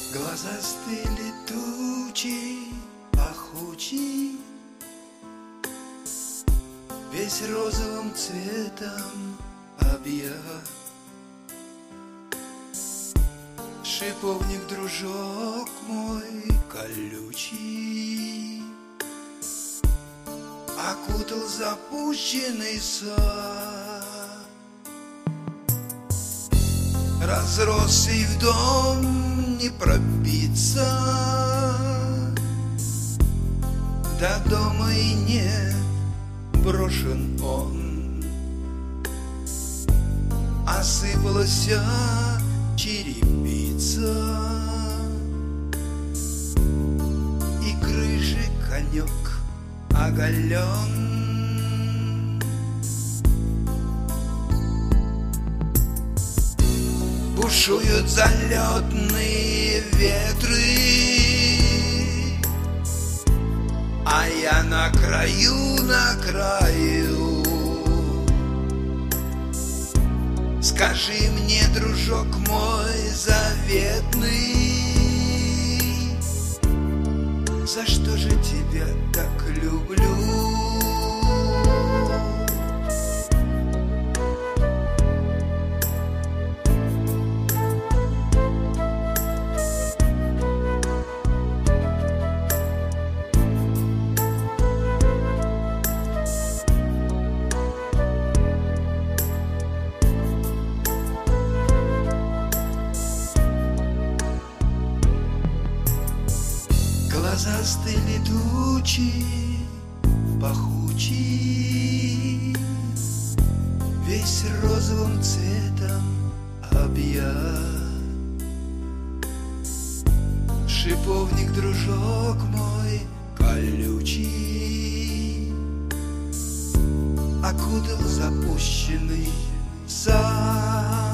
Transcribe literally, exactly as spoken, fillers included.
Глазастый летучий, пахучий, весь розовым цветом объят. Шиповник, дружок мой колючий, окутал запущенный сад. Разросся и в дом не пробиться, до дома и нет, брошен он. Осыпалась черепица, и крыши конек оголен. Бушуют залетные ветры, а я на краю, на краю. Скажи мне, дружок мой заветный, за что же тебя так люблю? Глазастый летучий, пахучий, весь розовым цветом объят. Шиповник, дружок мой колючий, окутал запущенный сад.